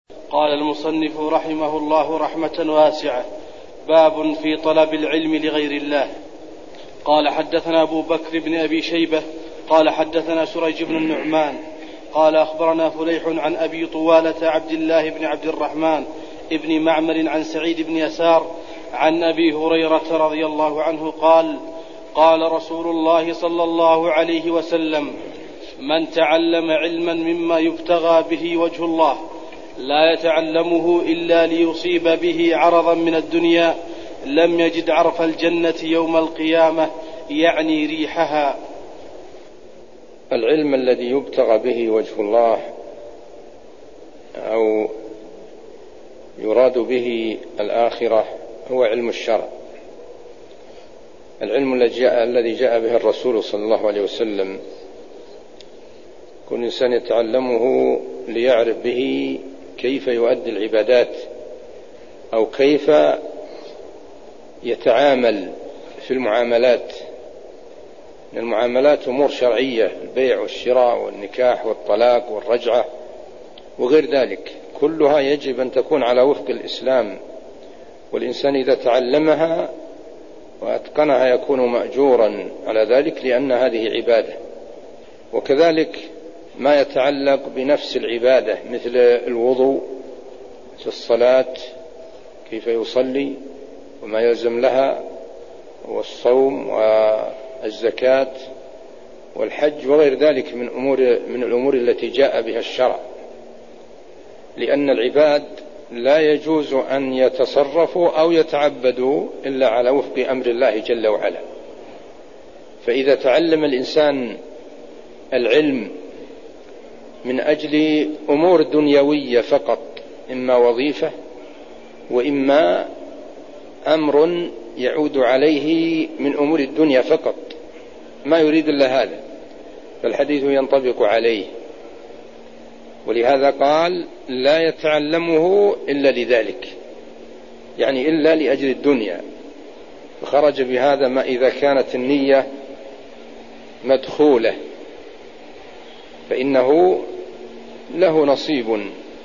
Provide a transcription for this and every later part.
قال المصنف رحمه الله رحمة واسعة: باب في طلب العلم لغير الله. قال حدثنا أبو بكر بن أبي شيبة قال حدثنا سريج بن النعمان قال أخبرنا فليح عن أبي طوالة عبد الله بن عبد الرحمن ابن معمر عن سعيد بن يسار عن أبي هريرة رضي الله عنه قال: قال رسول الله صلى الله عليه وسلم: من تعلم علما مما يبتغى به وجه الله لا يتعلمه إلا ليصيب به عرضا من الدنيا لم يجد عرف الجنة يوم القيامة، يعني ريحها. العلم الذي يبتغى به وجه الله أو يراد به الآخرة هو علم الشرع، العلم الذي جاء به الرسول صلى الله عليه وسلم. كل إنسان يتعلمه ليعرف به كيف يؤدي العبادات أو كيف يتعامل في المعاملات. المعاملات أمور شرعية، البيع والشراء والنكاح والطلاق والرجعة وغير ذلك، كلها يجب أن تكون على وفق الإسلام، والإنسان إذا تعلمها وأتقنها يكون مأجورا على ذلك، لأن هذه عبادة. وكذلك ما يتعلق بنفس العبادة مثل الوضوء، مثل الصلاة كيف يصلي وما يلزم لها، والصوم والزكاة والحج وغير ذلك من الأمور التي جاء بها الشرع، لأن العباد لا يجوز أن يتصرفوا أو يتعبدوا إلا على وفق أمر الله جل وعلا. فإذا تعلم الإنسان العلم من أجل أمور دنيوية فقط، إما وظيفة وإما أمر يعود عليه من أمور الدنيا فقط، ما يريد إلا هذا، فالحديث ينطبق عليه. ولهذا قال: لا يتعلمه إلا لذلك، يعني إلا لأجل الدنيا. فخرج بهذا ما إذا كانت النية مدخولة فإنه له نصيب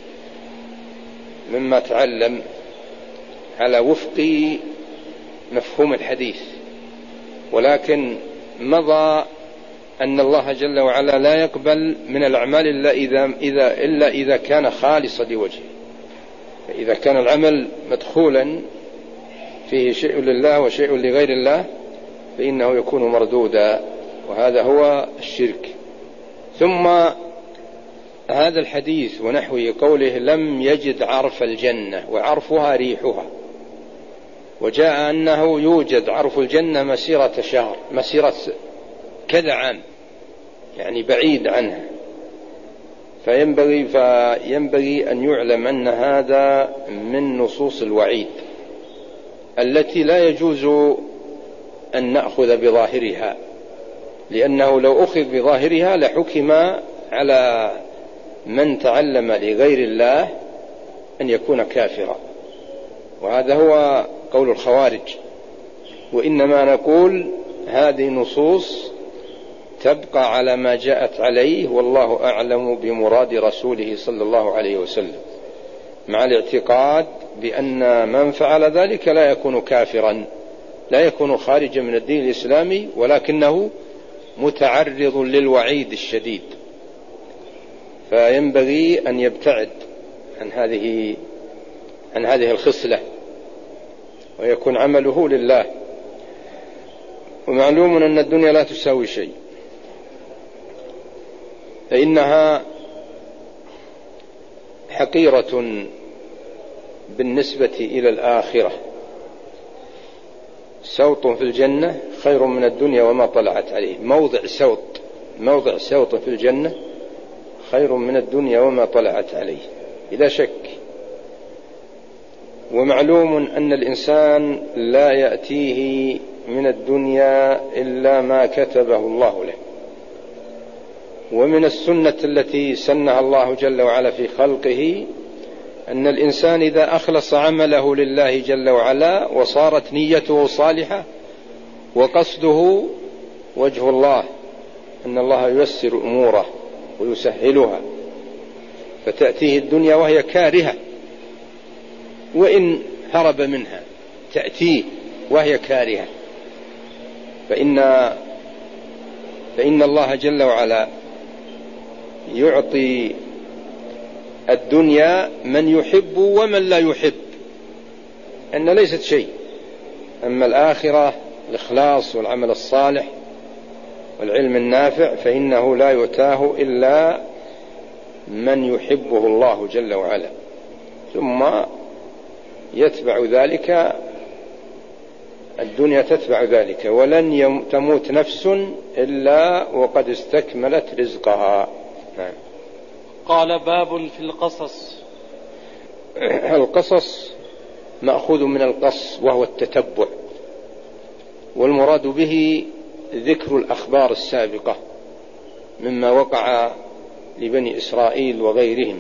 مما تعلم على وفق مفهوم الحديث. ولكن مضى أن الله جل وعلا لا يقبل من الأعمال إلا إذا كان خالصا لوجهه. فإذا كان العمل مدخولا فيه شيء لله وشيء لغير الله فإنه يكون مردودا، وهذا هو الشرك. ثم هذا الحديث ونحوه قوله: لم يجد عرف الجنة، وعرفها ريحها. وجاء أنه يوجد عرف الجنة مسيرة شهر، مسيرة كذا عام، يعني بعيد عنها. فينبغي أن يعلم أن هذا من نصوص الوعيد التي لا يجوز أن نأخذ بظاهرها، لأنه لو أخذ بظاهرها لحكم على من تعلم لغير الله أن يكون كافرا، وهذا هو قول الخوارج. وإنما نقول هذه نصوص تبقى على ما جاءت عليه، والله أعلم بمراد رسوله صلى الله عليه وسلم، مع الاعتقاد بأن من فعل ذلك لا يكون كافرا، لا يكون خارجا من الدين الإسلامي، ولكنه متعرض للوعيد الشديد. فينبغي أن يبتعد عن هذه الخصلة ويكون عمله لله. ومعلوم أن الدنيا لا تساوي شيء، فإنها حقيرة بالنسبة إلى الآخرة. سوط في الجنة خير من الدنيا وما طلعت عليه. موضع سوط في الجنة خير من الدنيا وما طلعت عليه بلا شك. ومعلوم أن الإنسان لا يأتيه من الدنيا إلا ما كتبه الله له. ومن السنة التي سنها الله جل وعلا في خلقه أن الإنسان إذا أخلص عمله لله جل وعلا وصارت نيته صالحة وقصده وجه الله، أن الله ييسر أموره ويسهلها. فتأتيه الدنيا وهي كارهة، وإن هرب منها تأتيه وهي كارهة. فإن الله جل وعلا يعطي الدنيا من يحب ومن لا يحب، أن ليست شيء. أما الآخرة الإخلاص والعمل الصالح والعلم النافع فإنه لا يؤتاه إلا من يحبه الله جل وعلا، ثم يتبع ذلك الدنيا تتبع ذلك، ولن تموت نفس إلا وقد استكملت رزقها. نعم. قال باب في القصص. القصص مأخوذ من القص وهو التتبع، والمراد به ذكر الأخبار السابقة مما وقع لبني إسرائيل وغيرهم.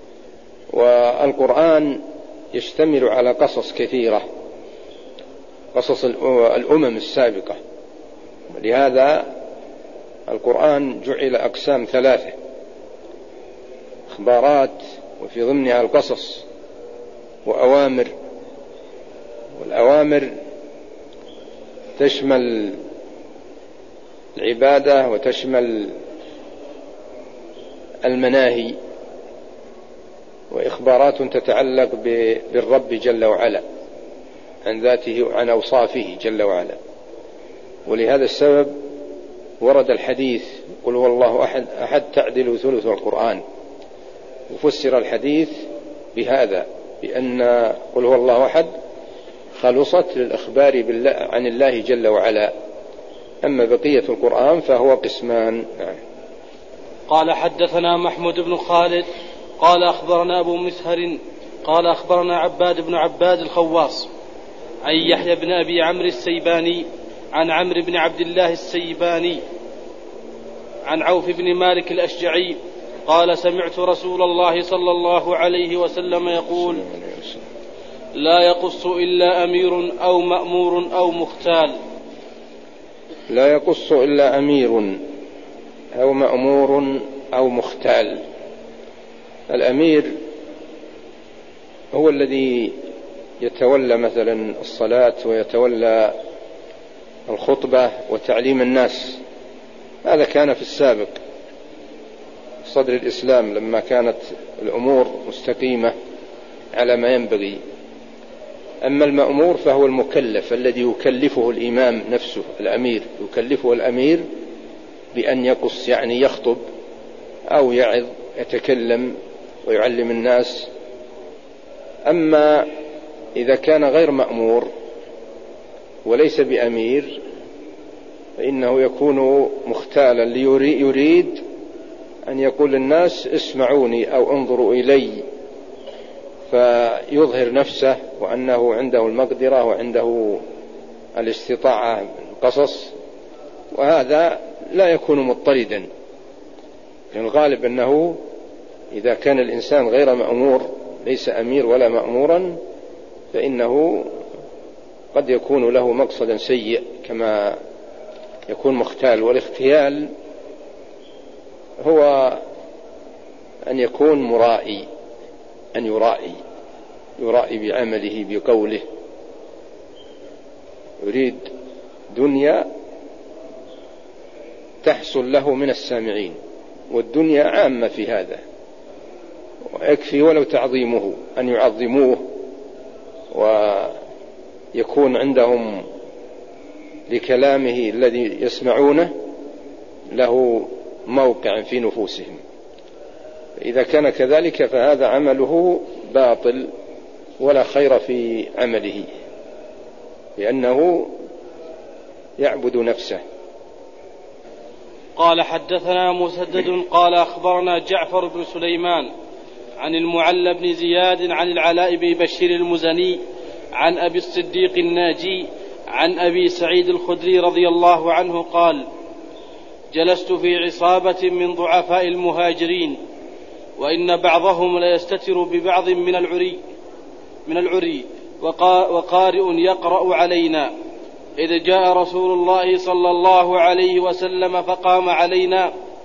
والقرآن يشتمل على قصص كثيرة، قصص الأمم السابقة، ولهذا القرآن جعل أقسام ثلاثة: إخبارات وفي ضمنها القصص، وأوامر. والأوامر تشمل العبادة وتشمل المناهي، وإخبارات تتعلق بالرب جل وعلا عن ذاته وعن أوصافه جل وعلا. ولهذا السبب ورد الحديث قل هو الله أحد تعدل ثلث القرآن، وفسر الحديث بهذا بأن قل هو الله أحد خلصت للإخبار عن الله جل وعلا. أما بقية القرآن فهو قسمان. قال حدثنا محمود بن خالد قال أخبرنا أبو مسهر قال أخبرنا عباد بن عباد الخواص عن يحيى بن أبي عمرو السيباني عن عمرو بن عبد الله السيباني عن عوف بن مالك الأشجعي قال سمعت رسول الله صلى الله عليه وسلم يقول لا يقص إلا أمير أو مأمور أو مختال. لا يقص إلا أمير أو مأمور أو مختال. الأمير هو الذي يتولى مثلا الصلاة ويتولى الخطبة وتعليم الناس، هذا كان في السابق صدر الإسلام لما كانت الأمور مستقيمة على ما ينبغي. أما المأمور فهو المكلف الذي يكلفه الإمام نفسه، الأمير يكلفه الأمير بأن يقص، يعني يخطب أو يعظ يتكلم ويعلم الناس. أما إذا كان غير مأمور وليس بأمير فإنه يكون مختالا، يريد أن يقول للناس اسمعوني أو انظروا إلي، فيظهر نفسه وأنه عنده المقدرة وعنده الاستطاعة القصص، وهذا لا يكون مضطردا. الغالب أنه إذا كان الإنسان غير مأمور ليس أمير ولا مأمورا فإنه قد يكون له مقصدا سيء كما يكون مختال. والاختيال هو أن يكون مرائي، أن يرائي بعمله بقوله، يريد دنيا تحصل له من السامعين، والدنيا عامة في هذا، ويكفي ولو تعظيمه أن يعظموه ويكون عندهم لكلامه الذي يسمعونه له موقع في نفوسهم. إذا كان كذلك فهذا عمله باطل ولا خير في عمله، لأنه يعبد نفسه. قال حدثنا مسدد قال أخبرنا جعفر بن سليمان عن المعلى بن زياد عن العلاء بن بشير المزني عن أبي الصديق الناجي عن أبي سعيد الخدري رضي الله عنه قال جلست في عصابة من ضعفاء المهاجرين وإن بعضهم ليستتر ببعض من العري وقارئ يقرأ علينا، إذ جاء رسول الله صلى الله عليه وسلم فقام علينا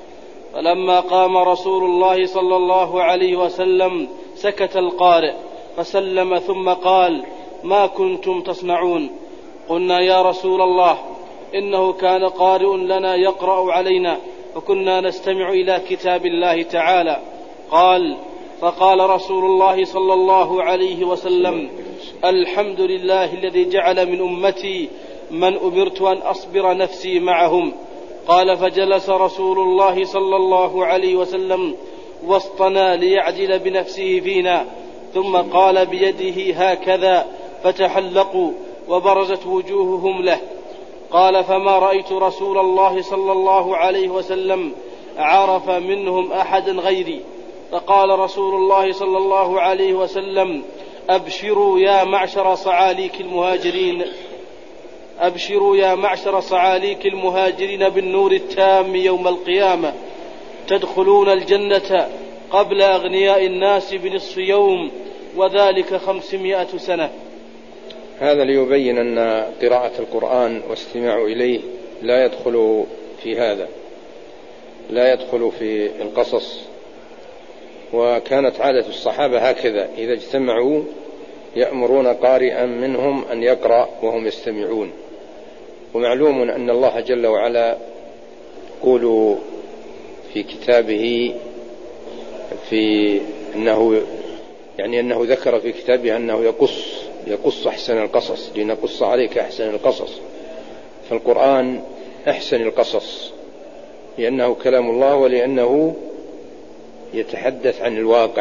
فلما قام رسول الله صلى الله عليه وسلم سكت القارئ فسلم ثم قال: ما كنتم تصنعون؟ قلنا: يا رسول الله إنه كان قارئ لنا يقرأ علينا فكنا نستمع إلى كتاب الله تعالى. قال: فقال رسول الله صلى الله عليه وسلم: الحمد لله الذي جعل من أمتي من أمرت أن أصبر نفسي معهم. قال: فجلس رسول الله صلى الله عليه وسلم وسطنا ليعدل بنفسه فينا، ثم قال بيده هكذا فتحلقوا وبرزت وجوههم له. قال: فما رأيت رسول الله صلى الله عليه وسلم عرف منهم أحدا غيري. فقال رسول الله صلى الله عليه وسلم: أبشروا يا معشر صعاليك المهاجرين، أبشروا يا معشر صعاليك المهاجرين بالنور التام يوم القيامة، تدخلون الجنة قبل أغنياء الناس بنصف يوم، وذلك 500 سنة. هذا ليبين أن قراءة القرآن واستماع إليه لا يدخل في هذا، لا يدخل في القصص. وكانت عادة الصحابة هكذا، إذا اجتمعوا يأمرون قارئا منهم أن يقرأ وهم يستمعون. ومعلوم أن الله جل وعلا يقول في كتابه في أنه ذكر في كتابه أنه يقص أحسن القصص، لنقص عليك أحسن القصص. فالقرآن أحسن القصص لأنه كلام الله ولأنه يتحدث عن الواقع،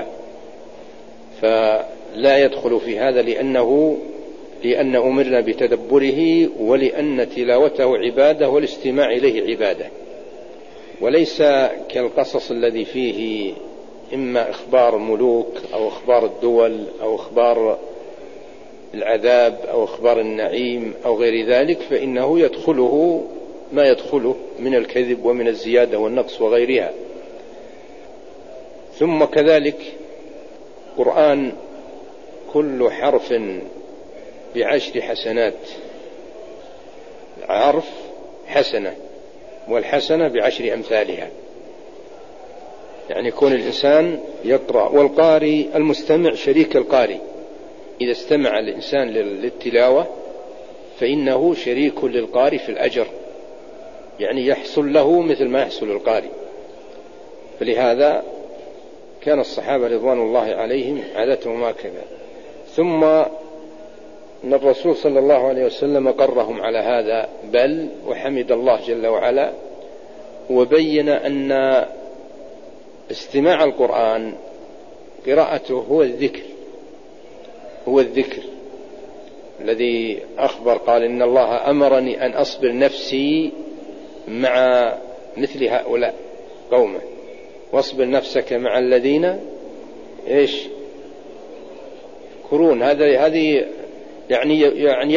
فلا يدخل في هذا لأن أمرنا بتدبره، ولأن تلاوته عبادة والاستماع إليه عبادة، وليس كالقصص الذي فيه إما إخبار الملوك أو إخبار الدول أو إخبار العذاب أو إخبار النعيم أو غير ذلك، فإنه يدخله ما يدخله من الكذب ومن الزيادة والنقص وغيرها. ثم كذلك قرآن كل حرف ب10 حسنات، عرف حسنة، والحسنة ب10 أمثالها. يعني يكون الإنسان يقرأ، والقارئ المستمع شريك القارئ. إذا استمع الإنسان للتلاوة فإنه شريك للقارئ في الأجر، يعني يحصل له مثل ما يحصل القارئ. فلهذا كان الصحابة رضوان الله عليهم عادتهم هكذا. ثم أن الرسول صلى الله عليه وسلم قرهم على هذا، بل وحمد الله جل وعلا وبين أن استماع القرآن قراءته هو الذكر الذي أخبر، قال: إن الله أمرني أن أصبر نفسي مع مثل هؤلاء قومه، واصبر نفسك مع الذين يذكرون. هذه يعني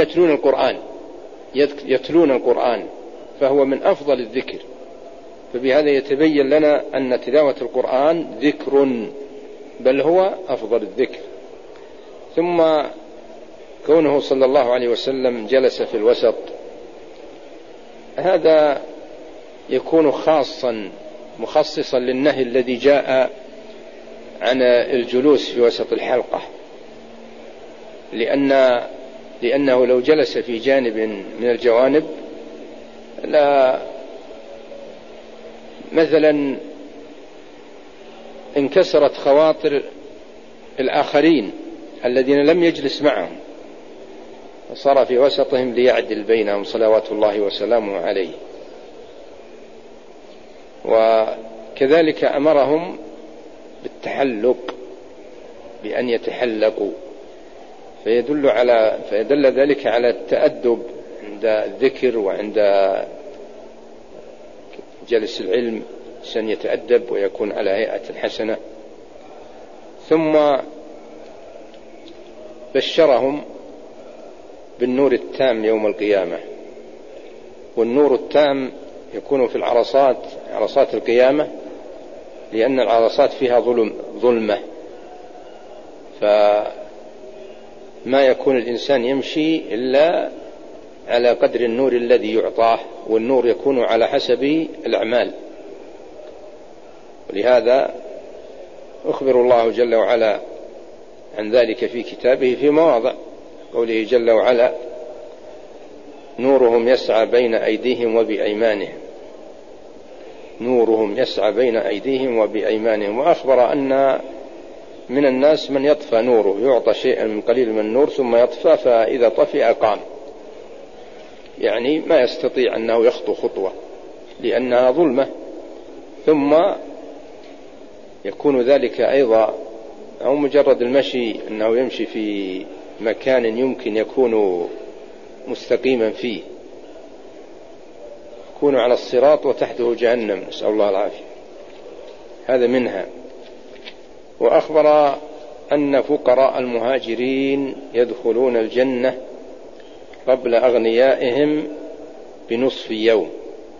يتلون القرآن، فهو من أفضل الذكر. فبهذا يتبين لنا أن تلاوة القرآن ذكر، بل هو أفضل الذكر. ثم كونه صلى الله عليه وسلم جلس في الوسط، هذا يكون مخصصا للنهي الذي جاء عن الجلوس في وسط الحلقة، لأنه لو جلس في جانب من الجوانب لا مثلا انكسرت خواطر الآخرين الذين لم يجلس معهم، وصار في وسطهم ليعدل بينهم صلوات الله وسلامه عليه. وكذلك أمرهم بالتحلق، بأن يتحلقوا، فيدل ذلك على التأدب عند الذكر وعند جلس العلم، عشان يتأدب ويكون على هيئة حسنة. ثم بشرهم بالنور التام يوم القيامة، والنور التام يكون في عرصات القيامة، لأن العرصات فيها ظلمة، فما يكون الإنسان يمشي إلا على قدر النور الذي يعطاه، والنور يكون على حسب الأعمال. ولهذا أخبر الله جل وعلا عن ذلك في كتابه في مواضع، قوله جل وعلا: نورهم يسعى بين أيديهم وبأيمانهم، نورهم يسعى بين أيديهم وبأيمانهم. وأخبر أن من الناس من يطفى نوره، يعطى شيئا من قليل من النور ثم يطفى، فإذا طفئ قام، يعني ما يستطيع أنه يخطو خطوة لأنها ظلمة، ثم يكون ذلك أيضا أو مجرد المشي، أنه يمشي في مكان يمكن يكون مستقيما فيه، يكون على الصراط وتحته جهنم، نسأل الله العافية، هذا منها. وأخبر أن فقراء المهاجرين يدخلون الجنة قبل أغنيائهم بنصف يوم،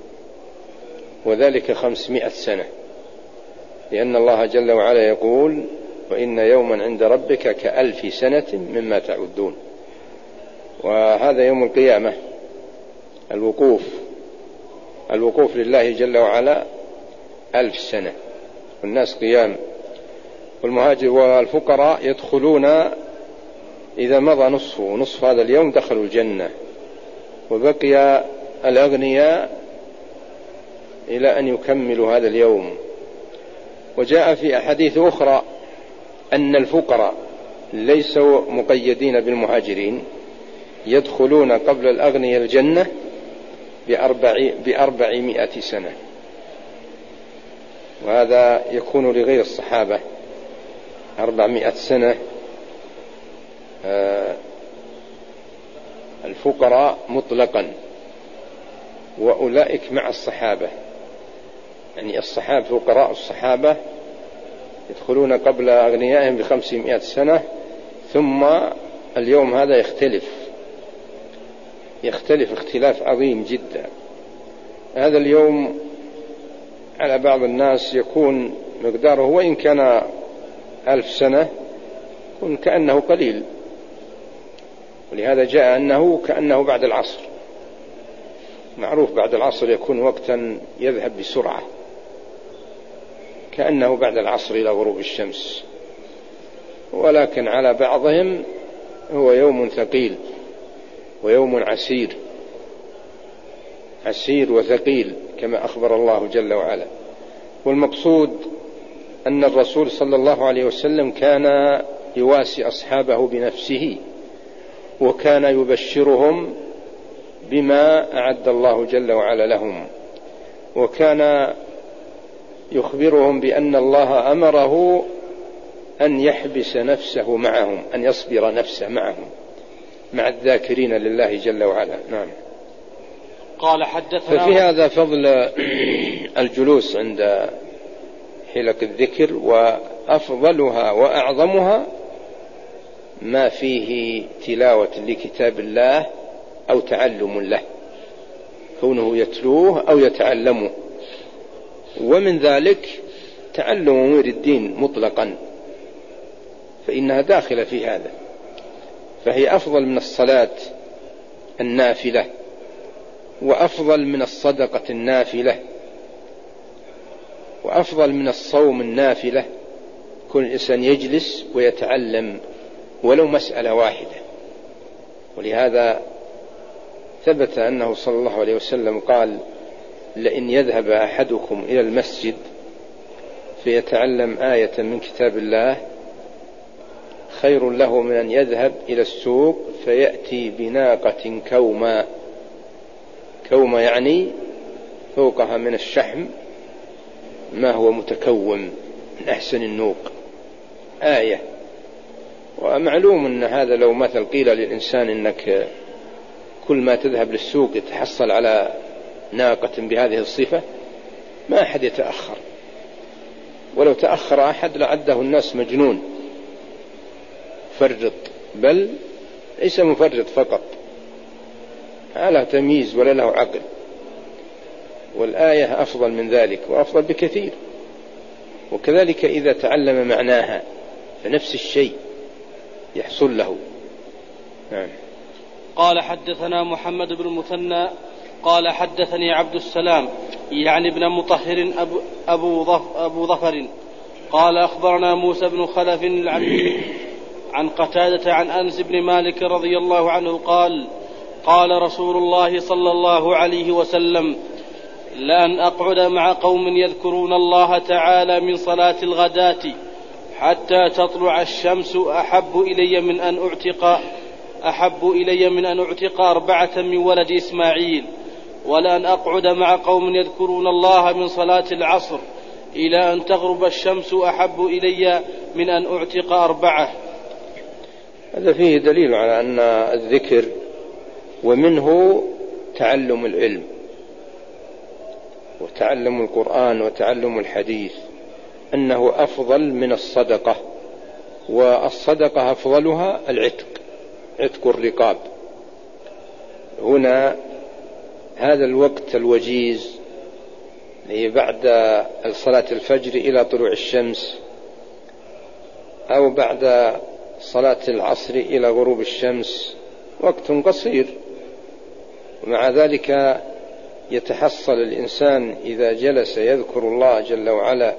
وذلك 500 سنة، لأن الله جل وعلا يقول: وإن يوما عند ربك كألف سنة مما تعدون. وهذا يوم القيامة، الوقوف لله جل وعلا 1000 سنة، والناس قيام. والمهاجر والفقراء يدخلون إذا مضى نصف هذا اليوم دخلوا الجنة، وبقي الأغنياء إلى أن يكملوا هذا اليوم. وجاء في أحاديث أخرى أن الفقراء ليسوا مقيدين بالمهاجرين، يدخلون قبل الأغنياء الجنة ب400 سنة، وهذا يكون لغير الصحابة 400 سنة. الفقراء مطلقا، وأولئك مع الصحابة، يعني الصحابة فقراء الصحابة يدخلون قبل أغنيائهم ب500 سنة، ثم اليوم هذا يختلف اختلاف عظيم جدا. هذا اليوم على بعض الناس يكون مقداره وإن كان 1000 سنة يكون كأنه قليل، ولهذا جاء أنه كأنه بعد العصر، معروف بعد العصر يكون وقتا يذهب بسرعة، كأنه بعد العصر إلى غروب الشمس. ولكن على بعضهم هو يوم ثقيل ويوم عسير وثقيل كما أخبر الله جل وعلا. والمقصود أن الرسول صلى الله عليه وسلم كان يواسي أصحابه بنفسه، وكان يبشرهم بما أعد الله جل وعلا لهم، وكان يخبرهم بأن الله أمره أن يحبس نفسه معهم، أن يصبر نفسه معهم مع الذاكرين لله جل وعلا. نعم. قال حدثنا. ففي هذا فضل الجلوس عند حلق الذكر، وأفضلها وأعظمها ما فيه تلاوة لكتاب الله أو تعلم له، كونه يتلوه أو يتعلمه. ومن ذلك تعلم أمور الدين مطلقا، فإنها داخلة في هذا، فهي أفضل من الصلاة النافلة، وأفضل من الصدقة النافلة، وأفضل من الصوم النافلة. كل إنسان يجلس ويتعلم ولو مسألة واحدة. ولهذا ثبت أنه صلى الله عليه وسلم قال: لئن يذهب أحدكم إلى المسجد فيتعلم آية من كتاب الله خير له من أن يذهب إلى السوق فيأتي بناقة كومة يعني فوقها من الشحم ما هو متكوم من أحسن النوق، آية. ومعلوم أن هذا لو مثل قيل للإنسان إنك كل ما تذهب للسوق يتحصل على ناقة بهذه الصفة، ما أحد يتأخر، ولو تأخر أحد لعده الناس مجنون مفرط، بل ليس مفرط فقط، ما له تمييز ولا له عقل. والآية أفضل من ذلك وأفضل بكثير. وكذلك إذا تعلم معناها فنفس الشيء يحصل له. قال حدثنا محمد بن المثنى قال حدثني عبد السلام يعني ابن مطهر أبو ظفر قال أخبرنا موسى بن خلف العنبي عن قتادة عن أنس بن مالك رضي الله عنه قال قال رسول الله صلى الله عليه وسلم لأن أقعد مع قوم يذكرون الله تعالى من صلاة الغداة حتى تطلع الشمس أحب إلي من أن أعتق 4 من ولد إسماعيل، ولأن أقعد مع قوم يذكرون الله من صلاة العصر إلى أن تغرب الشمس أحب إلي من أن أعتق 4. هذا فيه دليل على أن الذكر ومنه تعلم العلم وتعلم القرآن وتعلم الحديث أنه أفضل من الصدقة، والصدقة أفضلها عتق الرقاب. هنا هذا الوقت الوجيز بعد صلاة الفجر إلى طلوع الشمس أو بعد صلاة العصر إلى غروب الشمس وقت قصير، ومع ذلك يتحصل الإنسان إذا جلس يذكر الله جل وعلا،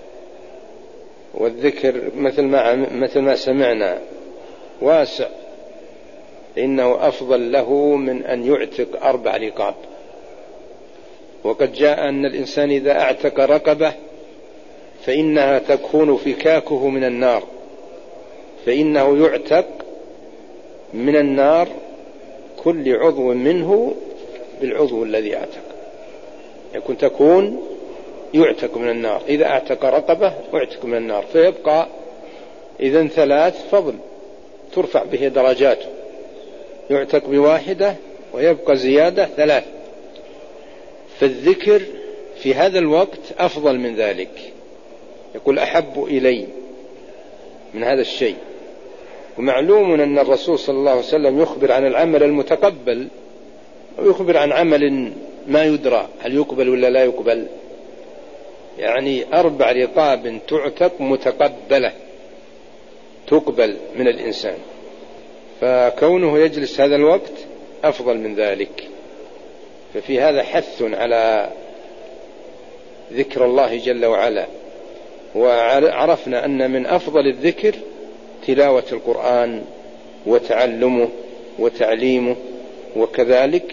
والذكر مثل ما سمعنا واسع، إنه أفضل له من أن يعتق 4 رقاب. وقد جاء أن الإنسان إذا اعتق رقبة فإنها تكون فكاكه من النار، فإنه يعتق من النار كل عضو منه بالعضو الذي اعتق، تكون يعتق من النار. إذا اعتق رقبة اعتق من النار، فيبقى إذن 3 فضل ترفع به درجاته، يعتق ب1 ويبقى زيادة 3. فالذكر في هذا الوقت أفضل من ذلك، يقول أحب إلي من هذا الشيء. ومعلوم أن الرسول صلى الله عليه وسلم يخبر عن العمل المتقبل ويخبر عن عمل ما يدرى هل يقبل ولا لا يقبل، يعني 4 رقاب تعتق متقبلة تقبل من الإنسان، فكونه يجلس هذا الوقت أفضل من ذلك. ففي هذا حث على ذكر الله جل وعلا. وعرفنا أن من أفضل الذكر تلاوة القرآن وتعلمه وتعليمه، وكذلك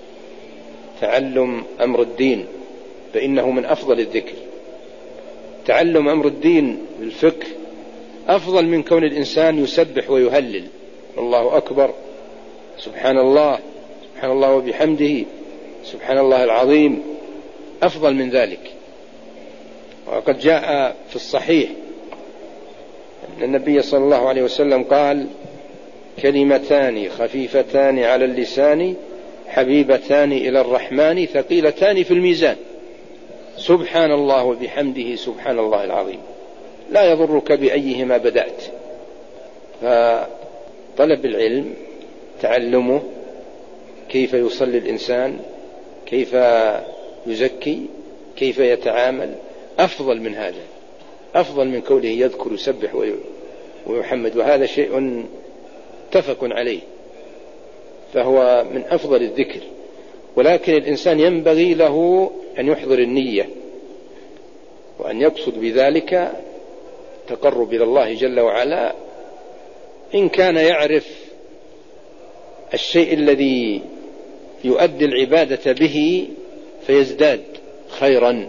تعلم أمر الدين، فإنه من أفضل الذكر. تعلم أمر الدين بالفقه أفضل من كون الإنسان يسبح ويهلل الله أكبر، سبحان الله وبحمده، سبحان الله العظيم، أفضل من ذلك. وقد جاء في الصحيح أن النبي صلى الله عليه وسلم قال: كلمتان خفيفتان على اللسان حبيبتان إلى الرحمن ثقيلتان في الميزان، سبحان الله وبحمده، سبحان الله العظيم، لا يضرك بأيهما بدأت. فطلب العلم، تعلمه، كيف يصلي الإنسان، كيف يزكي، كيف يتعامل، أفضل من هذا، أفضل من كونه يذكر يسبح ويحمد، وهذا شيء متفق عليه، فهو من أفضل الذكر. ولكن الإنسان ينبغي له أن يحضر النية وأن يقصد بذلك تقرب إلى الله جل وعلا. إن كان يعرف الشيء الذي يؤدي العبادة به فيزداد خيرا،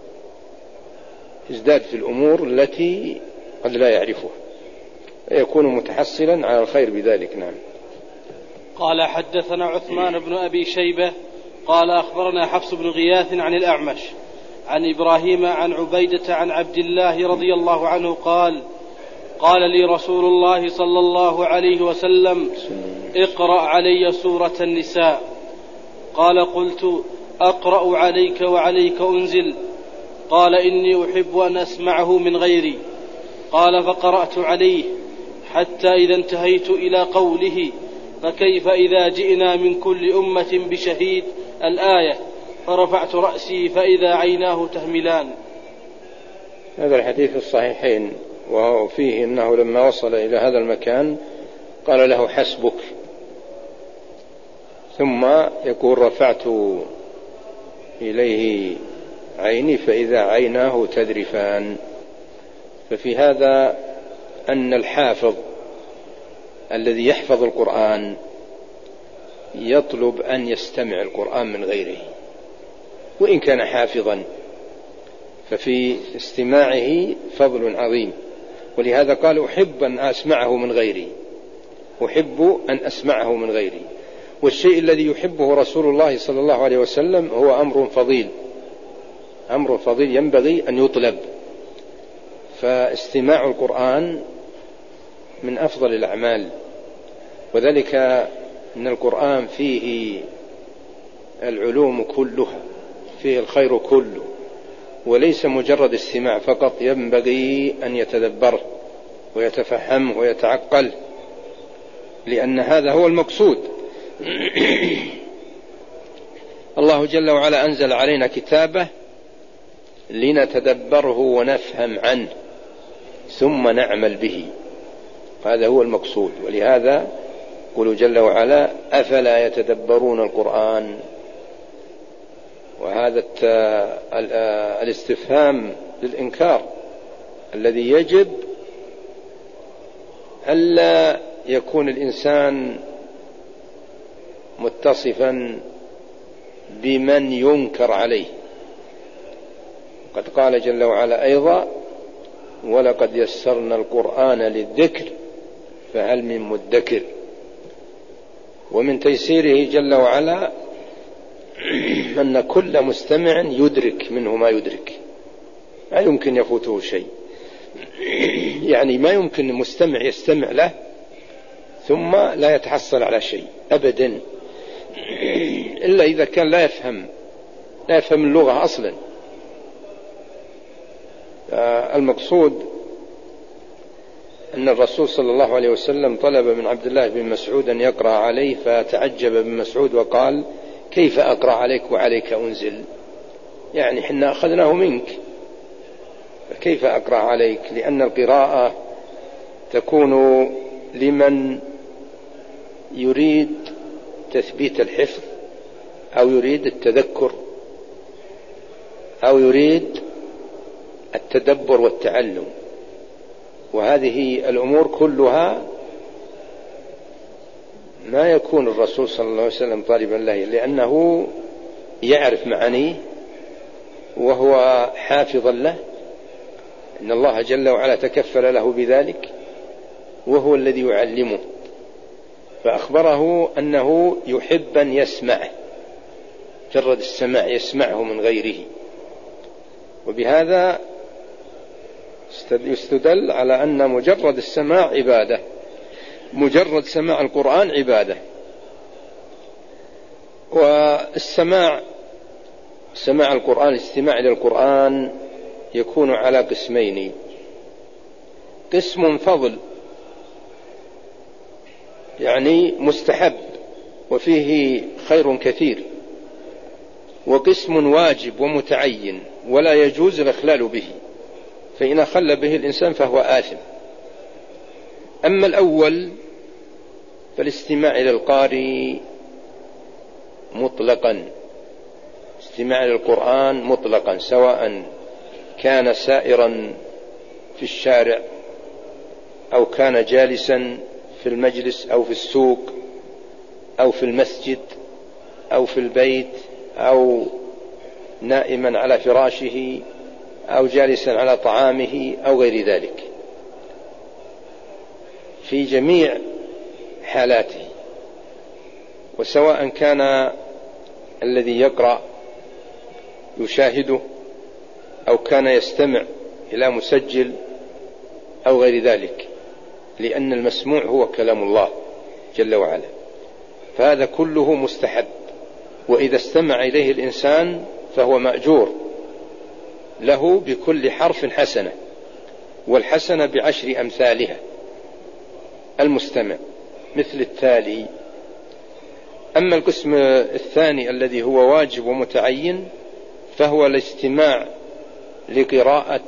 يزداد في الأمور التي قد لا يعرفها، يكون متحصلا على الخير بذلك. نعم. قال حدثنا عثمان بن أبي شيبة قال أخبرنا حفص بن غياث عن الأعمش عن إبراهيم عن عبيدة عن عبد الله رضي الله عنه قال: قال لي رسول الله صلى الله عليه وسلم: اقرأ علي سورة النساء. قال: قلت: أقرأ عليك وعليك أنزل؟ قال: إني أحب أن أسمعه من غيري. قال: فقرأت عليه حتى إذا انتهيت إلى قوله: فكيف إذا جئنا من كل أمة بشهيد، الآية، فرفعت رأسي فإذا عيناه تهملان. هذا الحديث الصحيحين، وهو فيه أنه لما وصل إلى هذا المكان قال له: حسبك، ثم يقول رفعت إليه عيني فإذا عيناه تذرفان. ففي هذا أن الحافظ الذي يحفظ القرآن يطلب أن يستمع القرآن من غيره، وإن كان حافظا ففي استماعه فضل عظيم. ولهذا قال أحب أن أسمعه من غيري، أحب أن أسمعه من غيري. والشيء الذي يحبه رسول الله صلى الله عليه وسلم هو أمر فضيل، أمر فضيل ينبغي أن يطلب. فاستماع القرآن من أفضل الأعمال، وذلك أن القرآن فيه العلوم كلها، فيه الخير كله، وليس مجرد استماع فقط، ينبغي أن يتدبره ويتفهمه ويتعقل، لأن هذا هو المقصود. الله جل وعلا أنزل علينا كتابه لنتدبره ونفهم عنه ثم نعمل به، هذا هو المقصود. ولهذا يقول جل وعلا أفلا يتدبرون القرآن. وهذا الاستفهام للإنكار الذي يجب ألا يكون الإنسان متصفا بمن ينكر عليه. قد قال جل وعلا أيضا ولقد يسرنا القرآن للذكر فهل من مدكر. ومن تيسيره جل وعلا أن كل مستمع يدرك منه ما يدرك، ما يمكن يفوته شيء. يعني ما يمكن مستمع يستمع له ثم لا يتحصل على شيء أبدا، إلا إذا كان لا يفهم اللغة أصلا. المقصود أن الرسول صلى الله عليه وسلم طلب من عبد الله بن مسعود أن يقرأ عليه، فتعجب ابن مسعود وقال كيف أقرأ عليك وعليك أنزل؟ يعني حنا أخذناه منك، فكيف أقرأ عليك؟ لأن القراءة تكون لمن يريد تثبيت الحفظ أو يريد التذكر أو يريد التدبر والتعلم. وهذه الأمور كلها ما يكون الرسول صلى الله عليه وسلم طالبا له، لأنه يعرف معانيه وهو حافظا له، إن الله جل وعلا تكفل له بذلك وهو الذي يعلمه. فأخبره أنه يحب أن يسمعه، جرد السماع يسمعه من غيره. وبهذا يستدل على أن مجرد السماع عبادة، مجرد سماع القرآن عبادة. والسماع، سماع القرآن، الاستماع إلى القرآن يكون على قسمين: قسم فضل يعني مستحب وفيه خير كثير، وقسم واجب ومتعين ولا يجوز الإخلال به، فإن أخل به الإنسان فهو آثم. أما الأول فالاستماع إلى القارئ مطلقا، استماع إلى القرآن مطلقا، سواء كان سائرا في الشارع أو كان جالسا في المجلس أو في السوق أو في المسجد أو في البيت أو نائما على فراشه أو جالسا على طعامه أو غير ذلك، في جميع حالاته. وسواء كان الذي يقرأ يشاهده أو كان يستمع إلى مسجل أو غير ذلك، لأن المسموع هو كلام الله جل وعلا، فهذا كله مستحب. وإذا استمع إليه الإنسان فهو مأجور له بكل حرف حسنة، والحسنة بعشر أمثالها. المستمع مثل التالي. أما القسم الثاني الذي هو واجب ومتعين فهو الاستماع لقراءة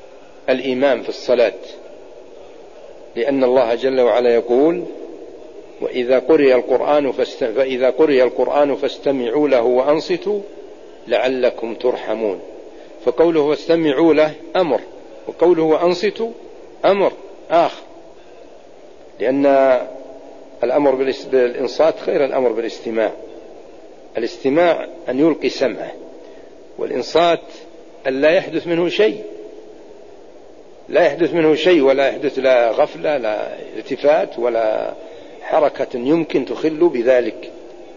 الإمام في الصلاة، لأن الله جل وعلا يقول فإذا قرئ القرآن فاستمعوا له وأنصتوا لعلكم ترحمون. فقوله فاستمعوا له أمر، وقوله وأنصتوا أمر آخر، لأن الأمر بالإنصات خير الأمر بالاستماع. الاستماع أن يلقي سمعه، والإنصات أن لا يحدث منه شيء، ولا يحدث لا غفلة لا التفات ولا حركة يمكن تخل بذلك،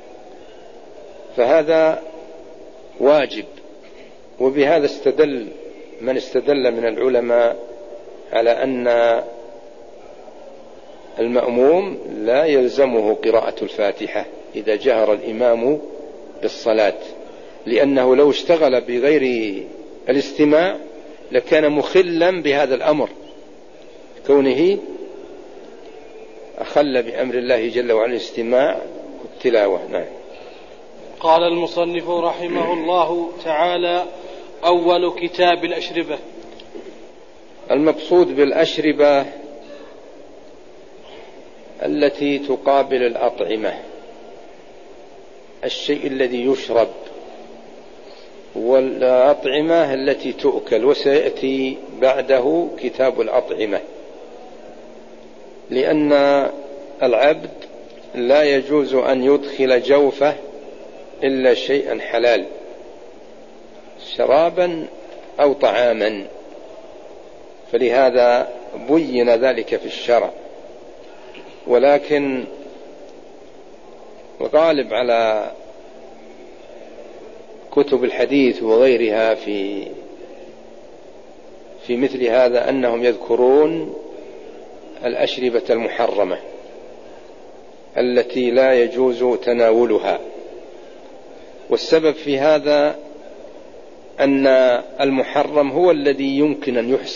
فهذا واجب. وبهذا استدل من استدل من العلماء على أن المأموم لا يلزمه قراءة الفاتحة إذا جهر الإمام بالصلاة، لأنه لو اشتغل بغير الاستماع لكان مخلا بهذا الأمر، كونه أخل بأمر الله جل وعلا الاستماع والتلاوة. نعم. قال المصنف رحمه الله تعالى: أول كتاب الأشربة. المقصود بالأشربة التي تقابل الأطعمة، الشيء الذي يشرب، والأطعمة التي تؤكل، وسيأتي بعده كتاب الأطعمة، لأن العبد لا يجوز أن يدخل جوفه إلا شيئا حلال، شرابا أو طعاما، فلهذا بين ذلك في الشرع. ولكن الغالب على كتب الحديث وغيرها في مثل هذا أنهم يذكرون الأشربة المحرمة التي لا يجوز تناولها، والسبب في هذا أن المحرم هو الذي يمكن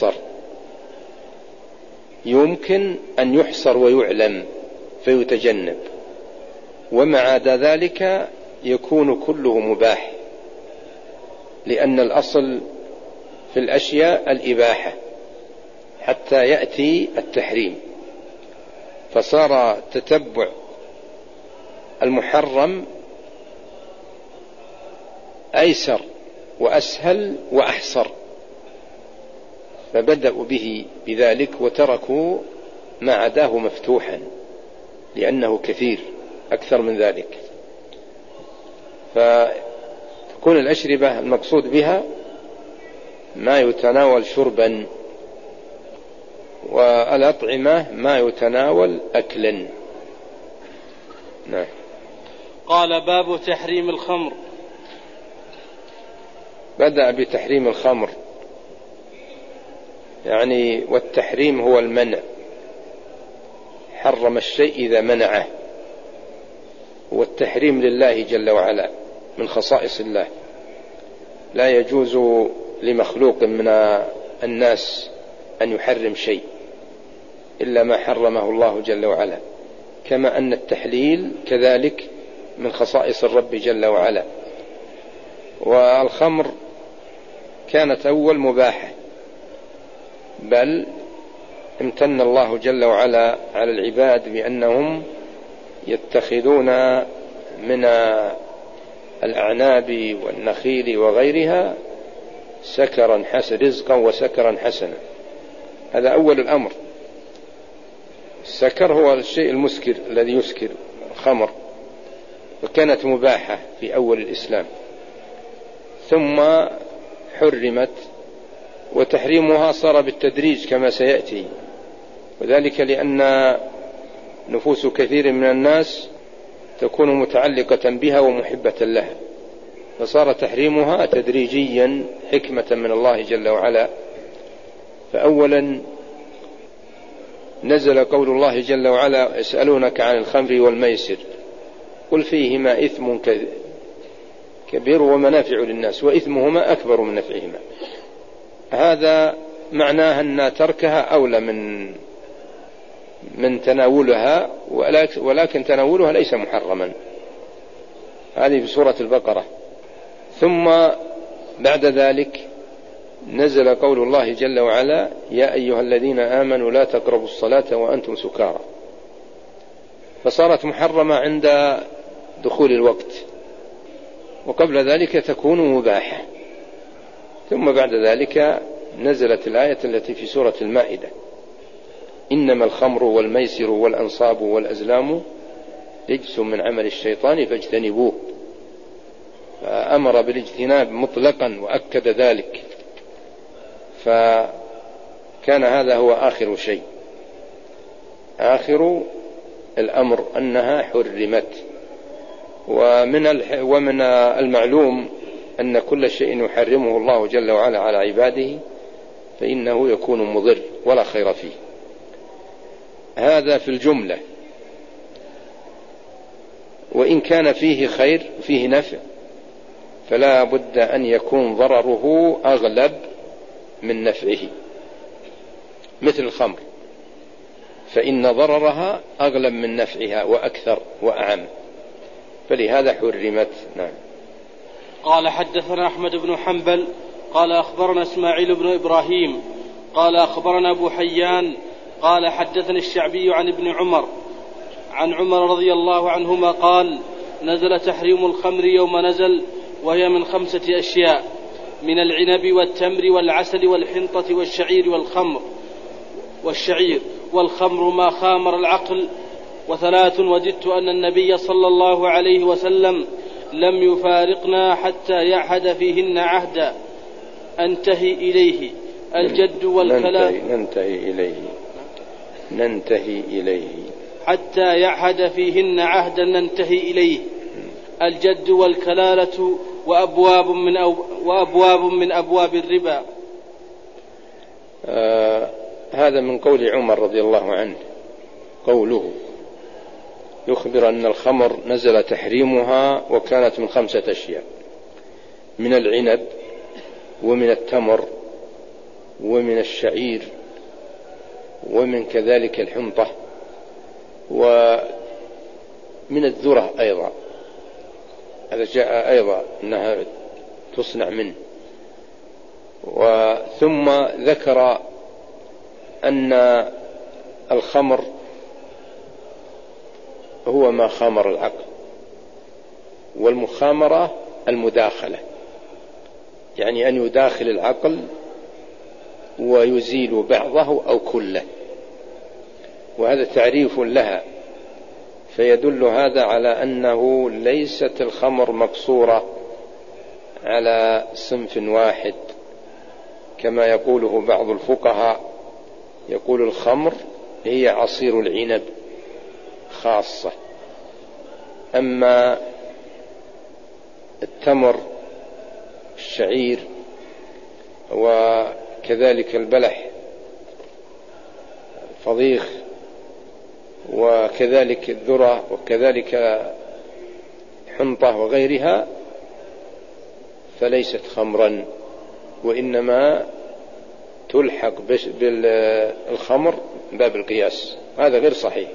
أن يحصر ويعلم فيتجنب، ومع عدا ذلك يكون كله مباح، لأن الأصل في الأشياء الإباحة حتى يأتي التحريم، فصار تتبع المحرم أيسر وأسهل وأحصر، فبدأوا بذلك وتركوا ما عداه مفتوحا لأنه كثير أكثر من ذلك. فتكون الأشربة المقصود بها ما يتناول شربا، والأطعمة ما يتناول أكلا. نعم. قال: باب تحريم الخمر. بدأ بتحريم الخمر، يعني والتحريم هو المنع، حرم الشيء إذا منعه، والتحريم لله جل وعلا من خصائص الله، لا يجوز لمخلوق من الناس أن يحرم شيء إلا ما حرمه الله جل وعلا، كما أن التحليل كذلك من خصائص الرب جل وعلا. والخمر كانت أول مباحة، بل امتن الله جل وعلا على العباد بأنهم يتخذون من الأعناب والنخيل وغيرها سكرا حسنا، رزقا وسكرا حسنا. هذا أول الأمر. السكر هو الشيء المسكر الذي يسكر، الخمر، وكانت مباحة في أول الإسلام، ثم حرمت، وتحريمها صار بالتدريج كما سيأتي، وذلك لأن نفوس كثير من الناس تكون متعلقة بها ومحبة لها، فصار تحريمها تدريجيا حكمة من الله جل وعلا. فأولا نزل قول الله جل وعلا: يسألونك عن الخمر والميسر قل فيهما إثم كبير ومنافع للناس وإثمهما أكبر من نفعهما. هذا معناه أن تركها أولى من تناولها، ولكن تناولها ليس محرما. هذه في سورة البقرة. ثم بعد ذلك نزل قول الله جل وعلا: يا أيها الذين آمنوا لا تقربوا الصلاة وأنتم سكارى. فصارت محرمة عند دخول الوقت، وقبل ذلك تكون مباحة. ثم بعد ذلك نزلت الآية التي في سورة المائدة: إنما الخمر والميسر والأنصاب والأزلام رجس من عمل الشيطان فاجتنبوه، فأمر بالاجتناب مطلقا وأكد ذلك، فكان هذا هو آخر شيء، آخر الأمر أنها حرمت. ومن المعلوم أن كل شيء يحرمه الله جل وعلا على عباده فإنه يكون مضر ولا خير فيه. هذا في الجملة، وإن كان فيه خير فيه نفع فلا بد أن يكون ضرره أغلب من نفعه، مثل الخمر فإن ضررها أغلب من نفعها وأكثر وأعم، فلهذا حرمت. نعم. قال حدثنا أحمد بن حنبل قال أخبرنا إسماعيل بن إبراهيم قال أخبرنا أبو حيان قال حدثني الشعبي عن ابن عمر عن عمر رضي الله عنهما قال: نزل تحريم الخمر يوم نزل، وهي من 5 أشياء: من العنب والتمر والعسل والحنطة والشعير والخمر ما خامر العقل. 3 وجدت أن النبي صلى الله عليه وسلم لم يفارقنا حتى يعهد فيهن عهدا أنتهي إليه الجد والكلام ننتهي إليه حتى يعهد فيهن عهدا ننتهي إليه الجد والكلالة وأبواب من أبواب الربا. هذا من قول عمر رضي الله عنه، قوله يخبر أن الخمر نزل تحريمها وكانت من 5 أشياء: من العنب ومن التمر ومن الشعير ومن كذلك الحنطة ومن الذرة أيضا، هذا جاء أيضا أنها تصنع منه. ثم ذكر أن الخمر هو ما خامر العقل، والمخامرة المداخلة، يعني أن يداخل العقل ويزيل بعضه أو كله، وهذا تعريف لها، فيدل هذا على أنه ليست الخمر مقصورة على صنف واحد كما يقوله بعض الفقهاء، يقول الخمر هي عصير العنب خاصة، أما التمر الشعير وكذلك البلح فضيخ وكذلك الذرة وكذلك حنطة وغيرها فليست خمرا، وإنما تلحق بالخمر باب القياس. هذا غير صحيح،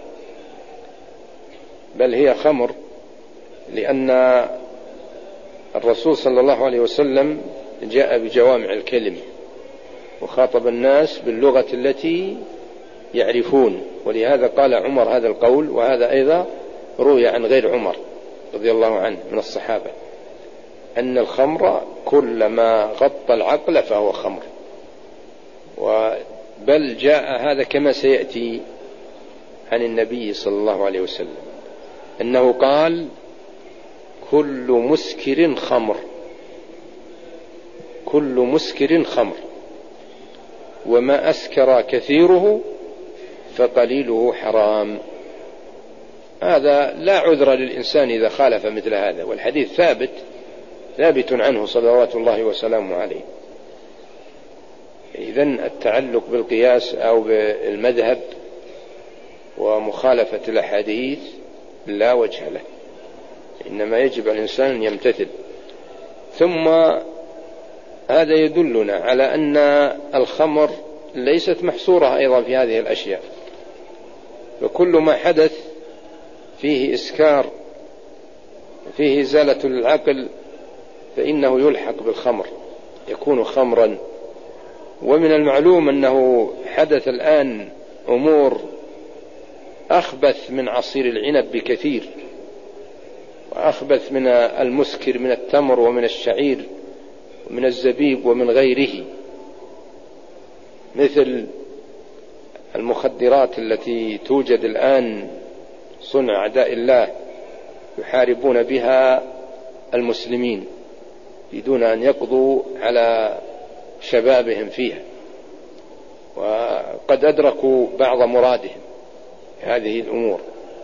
بل هي خمر، لأن الرسول صلى الله عليه وسلم جاء بجوامع الكلم وخاطب الناس باللغة التي يعرفون، ولهذا قال عمر هذا القول. وهذا أيضا روي عن غير عمر رضي الله عنه من الصحابة أن الخمر كل ما غطى العقل فهو خمر، بل جاء هذا كما سيأتي عن النبي صلى الله عليه وسلم أنه قال: كل مسكر خمر، كل مسكر خمر، وما أسكر كثيره فقليله حرام. هذا لا عذر للإنسان إذا خالف مثل هذا، والحديث ثابت عنه صلوات الله وسلامه عليه. إذن التعلق بالقياس أو بالمذهب ومخالفة الأحاديث لا وجه له، إنما يجب على الإنسان أن يمتثل. ثم هذا يدلنا على أن الخمر ليست محصورة أيضا في هذه الأشياء، فكل ما حدث فيه إسكار فيه إزالة العقل فإنه يلحق بالخمر، يكون خمرا. ومن المعلوم أنه حدث الآن أمور أخبث من عصير العنب بكثير، وأخبث من المسكر من التمر ومن الشعير ومن الزبيب ومن غيره، مثل المخدرات التي توجد الآن صنع أعداء الله يحاربون بها المسلمين بدون أن يقضوا على شبابهم فيها، وقد أدركوا بعض مرادهم هذه الأمور،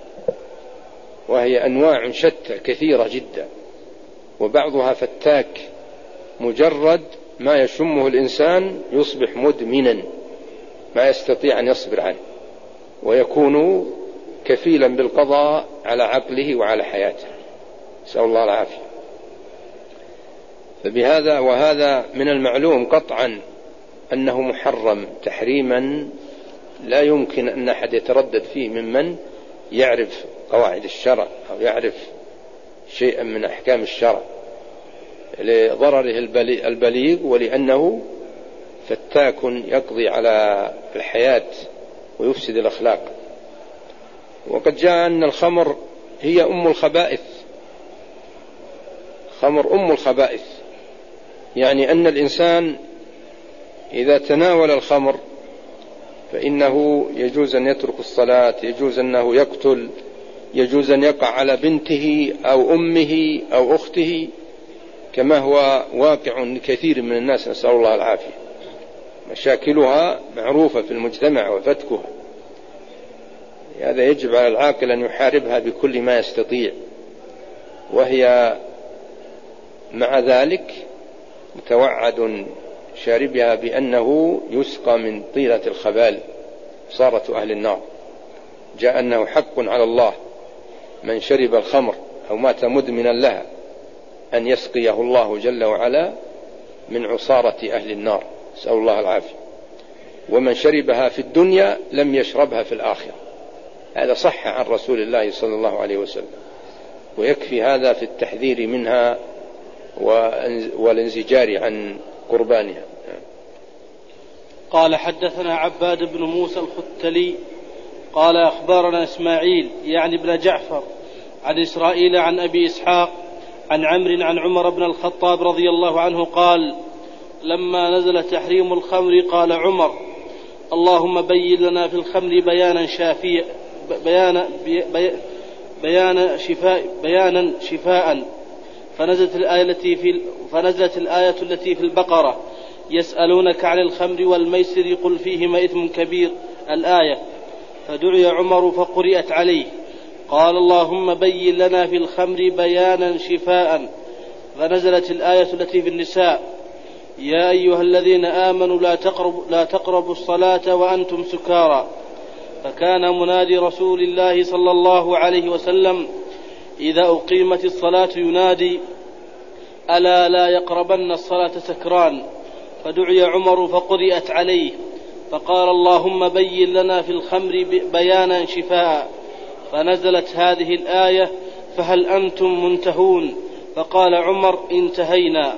وهي أنواع شتى كثيرة جدا، وبعضها فتاك، مجرد ما يشمه الإنسان يصبح مدمنا ما يستطيع أن يصبر عنه، ويكون كفيلا بالقضاء على عقله وعلى حياته، نسأل الله العافية. فبهذا وهذا من المعلوم قطعا أنه محرم تحريما لا يمكن أن أحد يتردد فيه ممن يعرف قواعد الشرع أو يعرف شيئا من أحكام الشرع، لضرره البليغ، ولأنه فتاك يقضي على الحياة ويفسد الأخلاق. وقد جاء أن الخمر هي أم الخبائث، خمر أم الخبائث، يعني أن الإنسان إذا تناول الخمر فإنه يجوز أن يترك الصلاة، يجوز أنه يقتل، يجوز أن يقع على بنته أو أمه أو أخته، كما هو واقع لكثير من الناس، نسأل الله العافية. مشاكلها معروفة في المجتمع وفتكها، هذا يجب على العاقل أن يحاربها بكل ما يستطيع، وهي مع ذلك متوعد شاربها بأنه يسقى من طيلة الخبال صارة أهل النار. جاء أنه حق على الله من شرب الخمر أو مات مدمنا لها أن يسقيه الله جل وعلا من عصارة أهل النار، نسأل الله العافية. ومن شربها في الدنيا لم يشربها في الآخرة، هذا صح عن رسول الله صلى الله عليه وسلم، ويكفي هذا في التحذير منها والانزجار عن قربانها. قال حدثنا عباد بن موسى الختلي قال أخبرنا إسماعيل يعني بن جعفر عن إسرائيل عن أبي إسحاق عن عمرو عن عمر بن الخطاب رضي الله عنه قال: لما نزل تحريم الخمر قال عمر: اللهم بين لنا في الخمر بيانا شفاء. فنزلت الآية التي في البقرة: يسألونك عن الخمر والميسر قل فيهما إثم كبير، الآية. فدعي عمر فقرئت عليه، قال: اللهم بين لنا في الخمر بيانا شفاء. فنزلت الآية التي في النساء: يا أيها الذين آمنوا لا تقربوا الصلاة وأنتم سكارى. فكان منادي رسول الله صلى الله عليه وسلم إذا أقيمت الصلاة ينادي: ألا لا يقربن الصلاة سكران. فدعي عمر فقرئت عليه، فقال: اللهم بين لنا في الخمر بيانا شفاء. فنزلت هذه الآية: فهل أنتم منتهون؟ فقال عمر: انتهينا.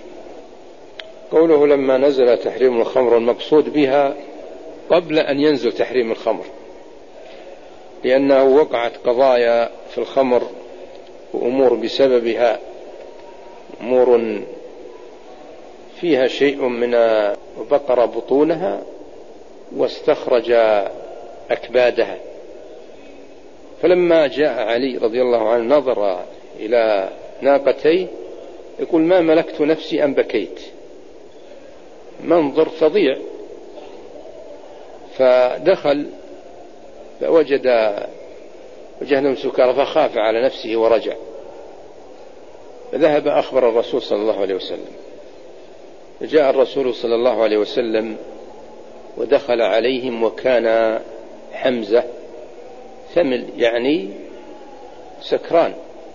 قوله لما نزل تحريم الخمر المقصود بها قبل أن ينزل تحريم الخمر، لأنه وقعت قضايا في الخمر وأمور بسببها، أمور فيها شيء من بقر بطونها واستخرج أكبادها. فلما جاء علي رضي الله عنه نظر إلى ناقتيه يقول: ما ملكت نفسي أن بكيت، منظر فظيع. فدخل وجدهم سكارى فخاف على نفسه ورجع، فذهب أخبر الرسول صلى الله عليه وسلم. فجاء الرسول صلى الله عليه وسلم ودخل عليهم، وكان حمزة ثمل يعني سكران.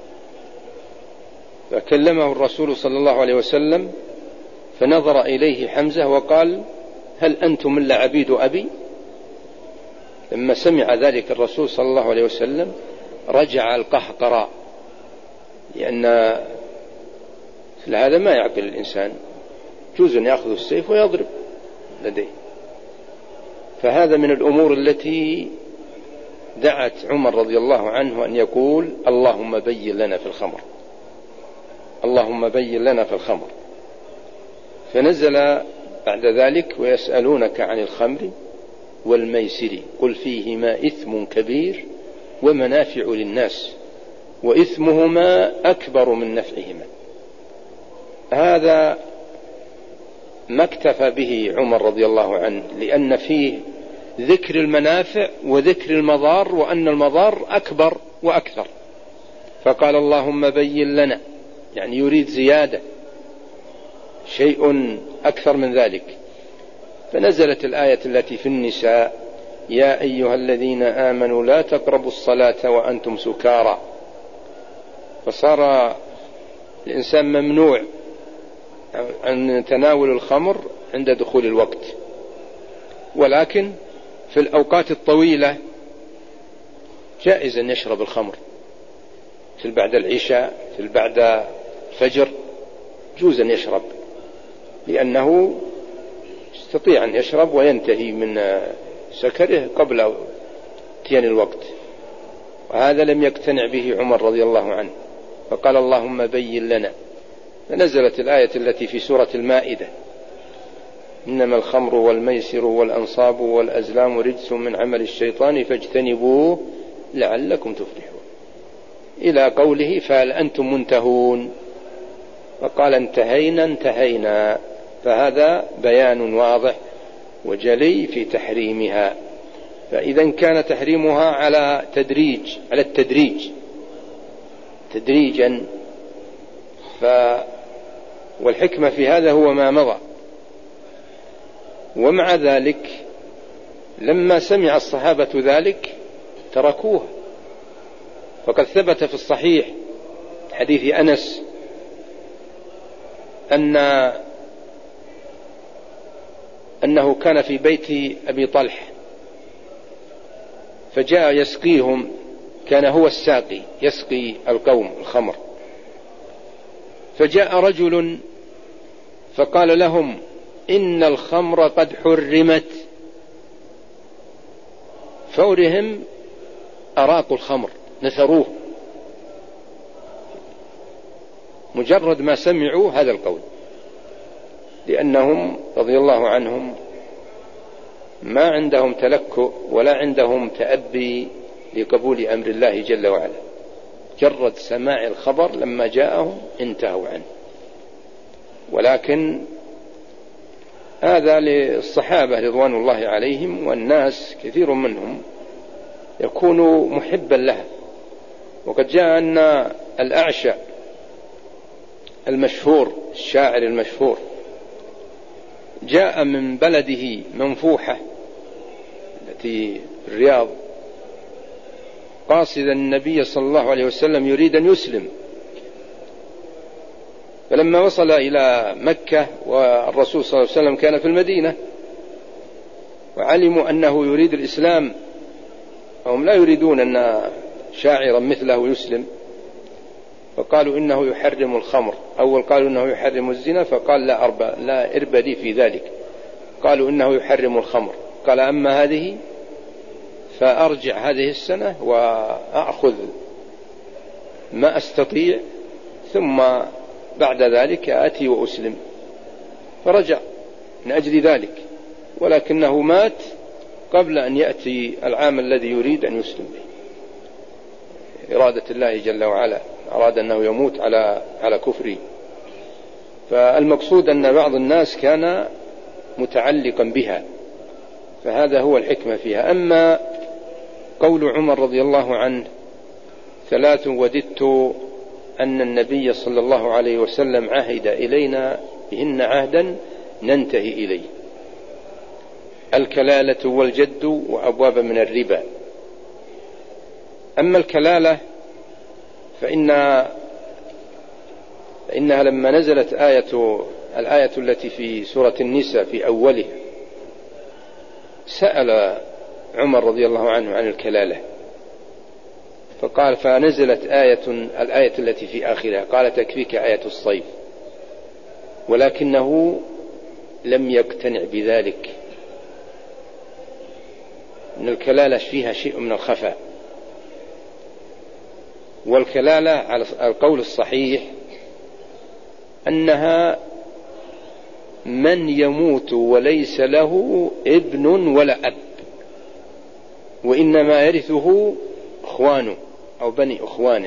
فكلمه الرسول صلى الله عليه وسلم فنظر إليه حمزة وقال: هل أنتم إلا عبيد أبي؟ لما سمع ذلك الرسول صلى الله عليه وسلم رجع القهقراء، لأن هذا ما يعقل الإنسان، جوز أن يأخذ السيف ويضرب لديه. فهذا من الأمور التي دعت عمر رضي الله عنه أن يقول اللهم بين لنا في الخمر، اللهم بين لنا في الخمر. فنزل بعد ذلك ويسألونك عن الخمر والميسر قل فيهما إثم كبير ومنافع للناس وإثمهما أكبر من نفعهما. هذا ما اكتفى به عمر رضي الله عنه، لأن فيه ذكر المنافع وذكر المضار، وأن المضار أكبر وأكثر، فقال اللهم بين لنا، يعني يريد زيادة، شيء أكثر من ذلك. فنزلت الآية التي في النساء يا أيها الذين آمنوا لا تقربوا الصلاة وأنتم سكارى، فصار الإنسان ممنوع عن تناول الخمر عند دخول الوقت، ولكن في الأوقات الطويلة جائز أن يشرب الخمر، في بعد العشاء، في بعد الفجر، جوز أن يشرب، لأنه يستطيع أن يشرب وينتهي من سكره قبل اتيان الوقت. وهذا لم يقتنع به عمر رضي الله عنه، فقال اللهم بين لنا. فنزلت الآية التي في سورة المائدة إنما الخمر والميسر والأنصاب والأزلام رجس من عمل الشيطان فاجتنبوه لعلكم تفلحون، إلى قوله فهل أنتم منتهون، فقال انتهينا. فهذا بيان واضح وجلي في تحريمها. فإذا كان تحريمها على التدريج تدريجا، والحكمة في هذا هو ما مضى. ومع ذلك لما سمع الصحابة ذلك تركوه، فقد ثبت في الصحيح حديث أنس أنه كان في بيت أبي طلح فجاء يسقيهم، كان هو الساقي يسقي القوم الخمر، فجاء رجل فقال لهم إن الخمر قد حرمت، فورهم أراقوا الخمر نثروه، مجرد ما سمعوا هذا القول، لأنهم رضي الله عنهم ما عندهم تلكؤ ولا عندهم تأبي لقبول أمر الله جل وعلا، جرد سماع الخبر لما جاءهم انتهوا عنه. ولكن هذا للصحابة رضوان الله عليهم، والناس كثير منهم يكون محبا لها. وقد جاء أن الأعشى المشهور الشاعر المشهور جاء من بلده منفوحة التي في الرياض قاصدا النبي صلى الله عليه وسلم يريد أن يسلم، فلما وصل إلى مكة والرسول صلى الله عليه وسلم كان في المدينة وعلموا أنه يريد الإسلام، هم لا يريدون أن شاعرا مثله يسلم، فقالوا إنه يحرم الخمر. أول قالوا إنه يحرم الزنا، فقال لا إرب لي في ذلك. قالوا إنه يحرم الخمر، قال أما هذه فأرجع هذه السنة وأخذ ما أستطيع، ثم بعد ذلك آتي وأسلم. فرجع من أجل ذلك، ولكنه مات قبل أن يأتي العام الذي يريد أن يسلم به. إرادة الله جل وعلا، أراد أنه يموت على كفره. فالمقصود أن بعض الناس كان متعلقا بها، فهذا هو الحكمة فيها. أما قول عمر رضي الله عنه 3 وددت أن النبي صلى الله عليه وسلم عهد إلينا بهن عهدا ننتهي إليه: الكلالة والجد وأبواب من الربا. أما الكلالة فإنها لما نزلت الآية التي في سورة النساء في أولها سأل عمر رضي الله عنه عن الكلالة، فنزلت الآية التي في آخرها قال تكفيك آية الصيف، ولكنه لم يقتنع بذلك، أن الكلالة فيها شيء من الخفاء، والكلالة على القول الصحيح أنها من يموت وليس له ابن ولا أب، وإنما يرثه إخوانه أو بني إخوانه،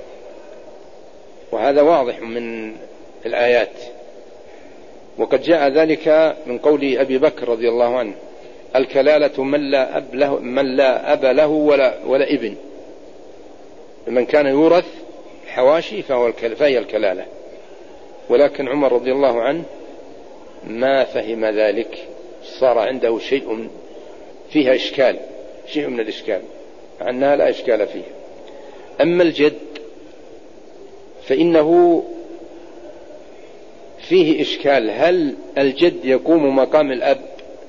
وهذا واضح من الآيات. وقد جاء ذلك من قول أبي بكر رضي الله عنه: الكلالة من لا أب له ولا ابن، من كان يورث حواشي فهي الكلالة. ولكن عمر رضي الله عنه ما فهم ذلك، صار عنده شيء فيها إشكال، شيء من الإشكال، مع أنها لا إشكال فيها. أما الجد فإنه فيه إشكال، هل الجد يقوم مقام الأب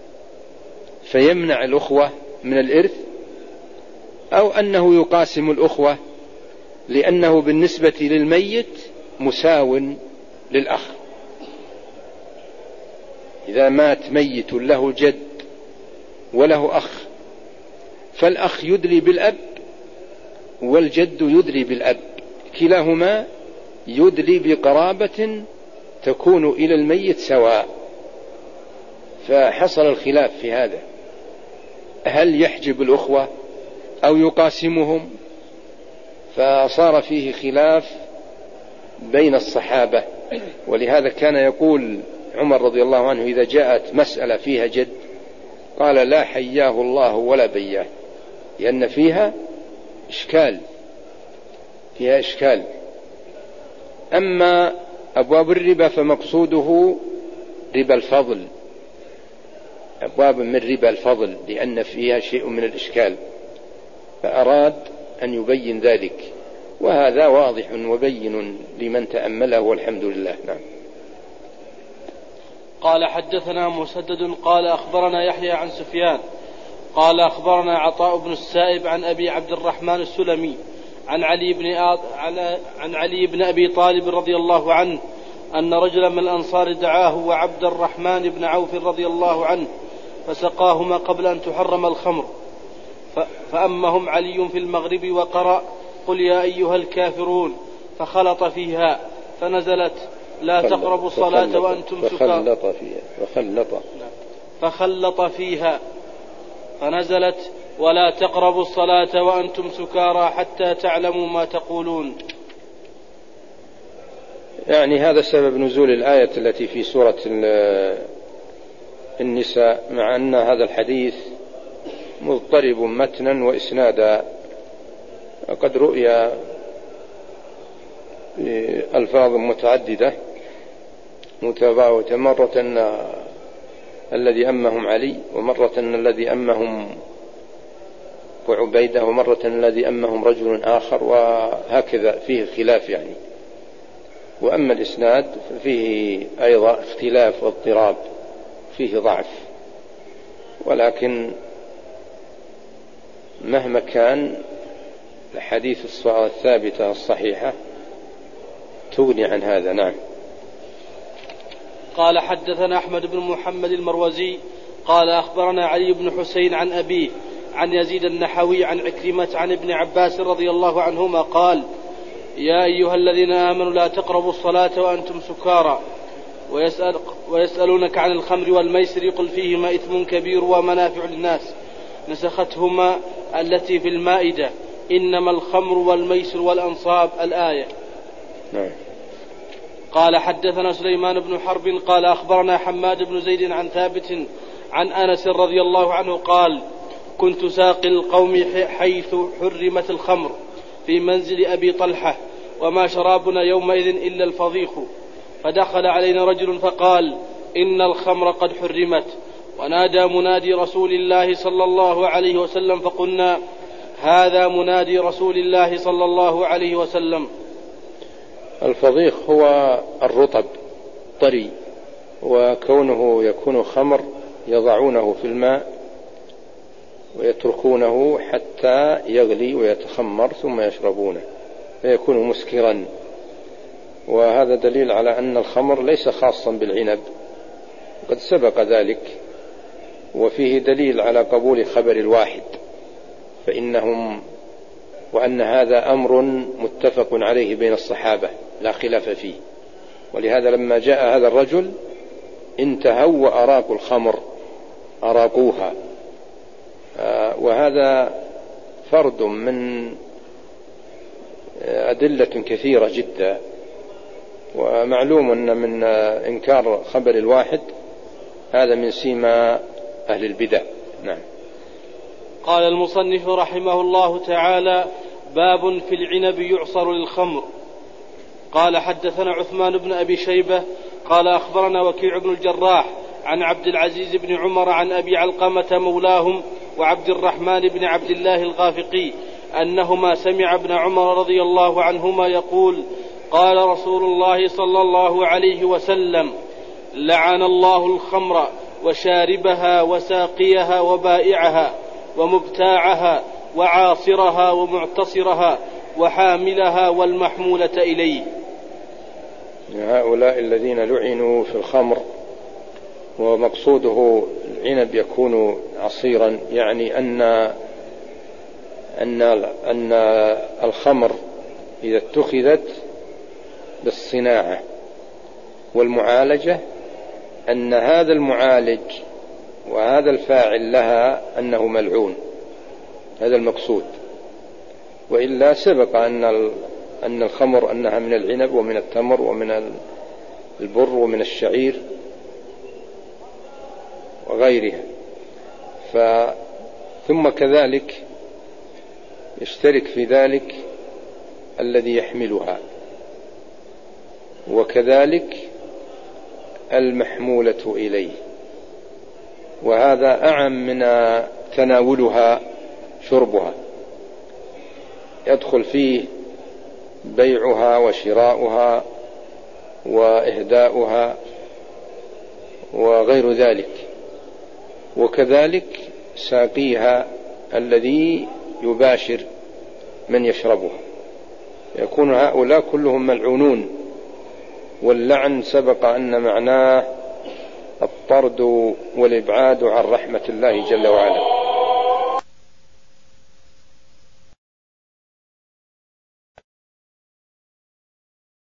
فيمنع الأخوة من الإرث، أو أنه يقاسم الأخوة لأنه بالنسبة للميت مساو للأخ؟ إذا مات ميت له جد وله أخ، فالأخ يدلي بالأب والجد يدلي بالأب، كلاهما يدلي بقرابة تكون إلى الميت سواء. فحصل الخلاف في هذا، هل يحجب الأخوة أو يقاسمهم؟ فصار فيه خلاف بين الصحابة. ولهذا كان يقول عمر رضي الله عنه إذا جاءت مسألة فيها جد قال: لا حياه الله ولا بياه، لأن فيها إشكال. أما أبواب الربا فمقصوده ربا الفضل، أبواب من ربا الفضل، لأن فيها شيء من الإشكال، فأراد أن يبين ذلك، وهذا واضح وبين لمن تأمله، والحمد لله. نعم. قال: حدثنا مسدد قال أخبرنا يحيى عن سفيان قال أخبرنا عطاء بن السائب عن أبي عبد الرحمن السلمي عن علي بن أبي طالب رضي الله عنه أن رجلا من الأنصار دعاه وعبد الرحمن بن عوف رضي الله عنه فسقاهما قبل أن تحرم الخمر، فأمهم علي في المغرب وقرأ: قل يا أيها الكافرون، فخلط فيها فنزلت: لا تقربوا الصلاة وأنتم سكارى، فخلط فيها فنزلت: ولا تقربوا الصلاة وأنتم سكارى حتى تعلموا ما تقولون. يعني هذا سبب نزول الآية التي في سورة النساء، مع أن هذا الحديث مضطرب متنا وإسنادا، وقد رؤي بألفاظ متعددة متفاوتة، مرة الذي أمهم علي، ومرة الذي أمهم وعبيدة، ومرة الذي أمهم رجل آخر، وهكذا فيه خلاف يعني. وأما الإسناد فيه أيضا اختلاف واضطراب، فيه ضعف، ولكن مهما كان الحديث الثابتة الصحيحة تغني عن هذا. نعم. قال: حدثنا أحمد بن محمد المروزي قال أخبرنا علي بن حسين عن أبيه عن يزيد النحوي عن عكرمة عن ابن عباس رضي الله عنهما قال: يا أيها الذين آمنوا لا تقربوا الصلاة وأنتم سكارى ويسألونك عن الخمر والميسر قل فيهما إثم كبير ومنافع للناس، نسختهما التي في المائدة: إنما الخمر والميسر والأنصاب، الآية. قال: حدثنا سليمان بن حرب قال أخبرنا حماد بن زيد عن ثابت عن أنس رضي الله عنه قال: كنت ساقي القوم حيث حرمت الخمر في منزل أبي طلحة، وما شرابنا يومئذ إلا الفضيخ، فدخل علينا رجل فقال: إن الخمر قد حرمت، ونادى منادي رسول الله صلى الله عليه وسلم، فقلنا: هذا منادي رسول الله صلى الله عليه وسلم. الفضيخ هو الرطب طري، وكونه يكون خمر يضعونه في الماء ويتركونه حتى يغلي ويتخمر ثم يشربونه فيكون مسكرا. وهذا دليل على أن الخمر ليس خاصا بالعنب، قد سبق ذلك، وفيه دليل على قبول خبر الواحد وأن هذا أمر متفق عليه بين الصحابة لا خلاف فيه. ولهذا لما جاء هذا الرجل انتهوا وأراقوا الخمر، أراقوها. وهذا فرد من أدلة كثيرة جدا. ومعلوم أن من إنكار خبر الواحد هذا من سيما أهل البدع. نعم. قال المصنف رحمه الله تعالى: باب في العنب يعصر للخمر. قال حدثنا عثمان بن أبي شيبة قال أخبرنا وكيع بن الجراح عن عبد العزيز بن عمر عن أبي علقمة مولاهم وعبد الرحمن بن عبد الله الغافقي أنهما سمع ابن عمر رضي الله عنهما يقول: قال رسول الله صلى الله عليه وسلم: لعن الله الخمر وشاربها وساقيها وبائعها ومبتاعها وعاصرها ومعتصرها وحاملها والمحمولة إليه. هؤلاء الذين لعنوا في الخمر ومقصوده العنب يكون عصيرا، يعني أن الخمر إذا اتخذت بالصناعة والمعالجة أن هذا المعالج وهذا الفاعل لها أنه ملعون، هذا المقصود. وإلا سبق أن الخمر أنها من العنب ومن التمر ومن البر ومن الشعير وغيرها. ثم كذلك يشترك في ذلك الذي يحملها، وكذلك المحمولة إليه. وهذا أعم من تناولها شربها، يدخل فيه بيعها وشراؤها وإهداؤها وغير ذلك، وكذلك ساقيها الذي يباشر من يشربها. يكون هؤلاء كلهم ملعونون، واللعن سبق أن معناه الطرد والإبعاد عن رحمة الله جل وعلا.